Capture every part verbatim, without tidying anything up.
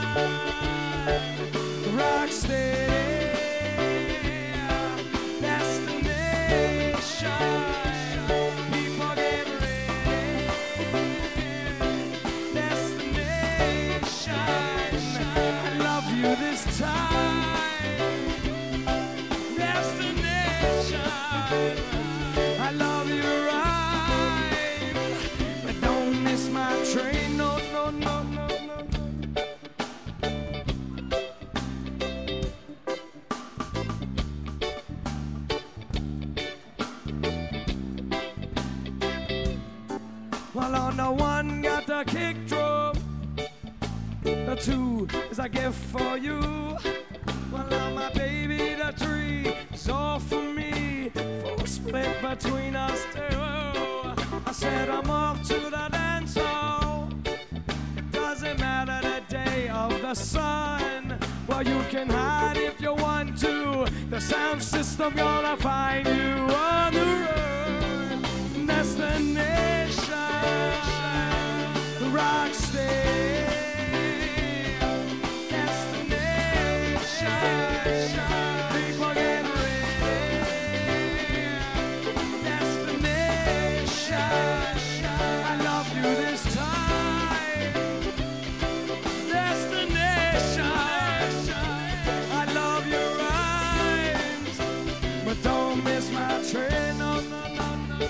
rock steady destination. People get ready, destination. I love you this time, destination. I love you right, but don't miss my train. No, no, no, no, no. Well, on the one got the kick drum, the two is a gift for you. Well, on my baby, the three is all for me. For a split between us two. I said I'm off to the dance hall. It doesn't matter the day of the sun. Well, you can hide if you want to. The sound system gonna find you on the road. Destination, rock steady. People get ready, destination. I love you this time, destination. I love your rhymes, but don't miss my train. No, no, no, no.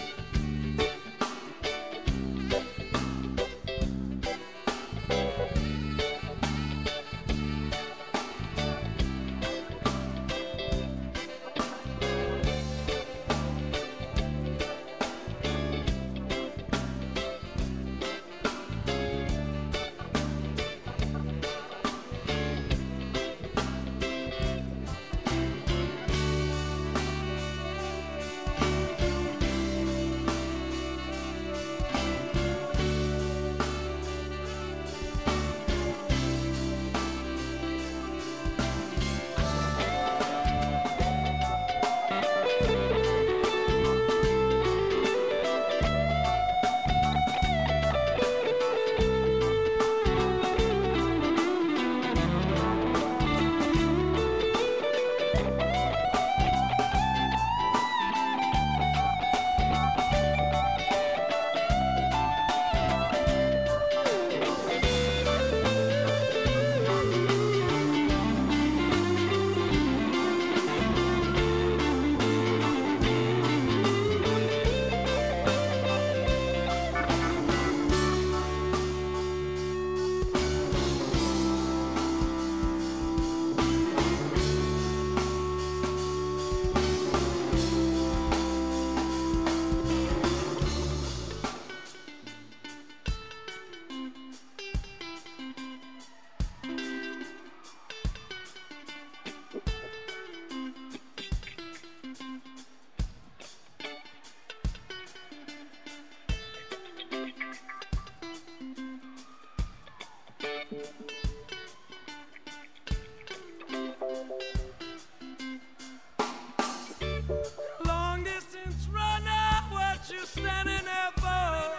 Long distance runner, what you standing there for?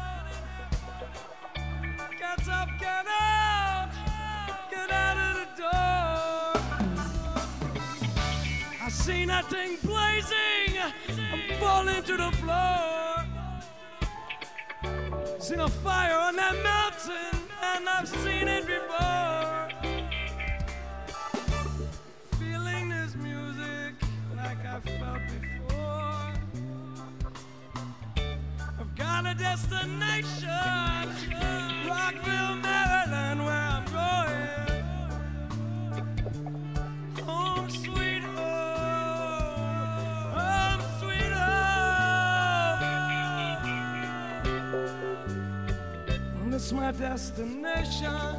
Get up, get out, get out of the door. I seen that thing blazing, I'm falling to the floor. Seen a fire on that mountain, and I've seen it before. Feeling this music like I felt before. I've got a destination, Rockville, Maryland, where I'm going. Home sweet home, home sweet home. And it's my destination.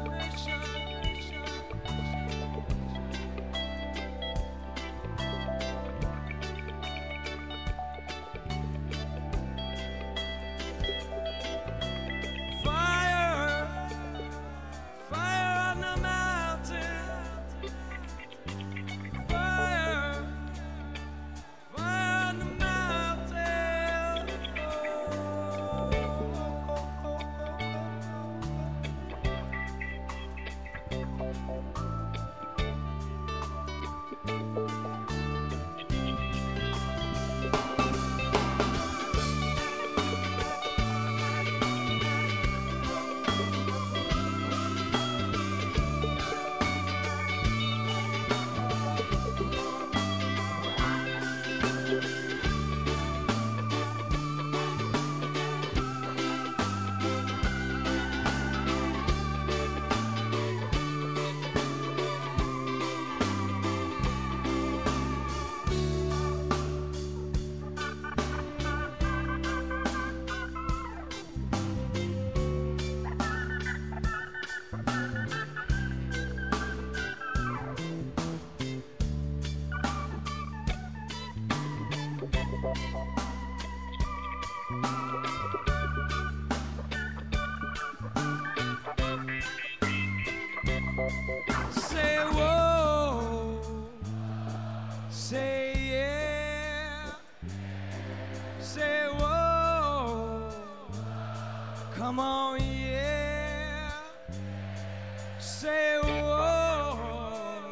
Say whoa,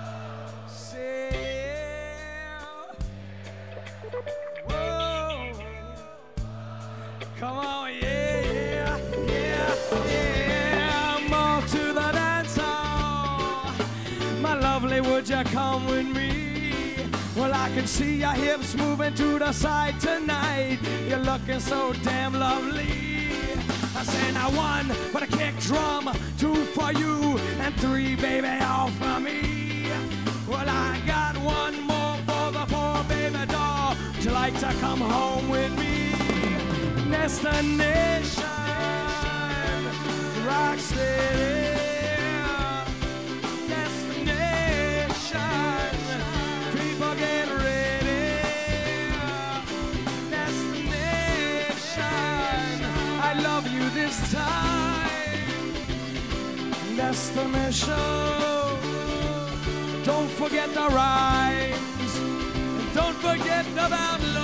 say whoa. Come on, yeah, yeah, yeah, yeah. I'm off to the dance hall. My lovely, would you come with me? Well, I can see your hips moving to the side tonight. You're looking so damn lovely. I say now one for the kick drum, two for you, and three, baby, all for me. Well, I got one more for the poor baby doll. Would you like to come home with me? Destination, rock city. Destination, people get ready. Destination, I love you this time. Destination, don't forget the rhymes. Don't forget about love.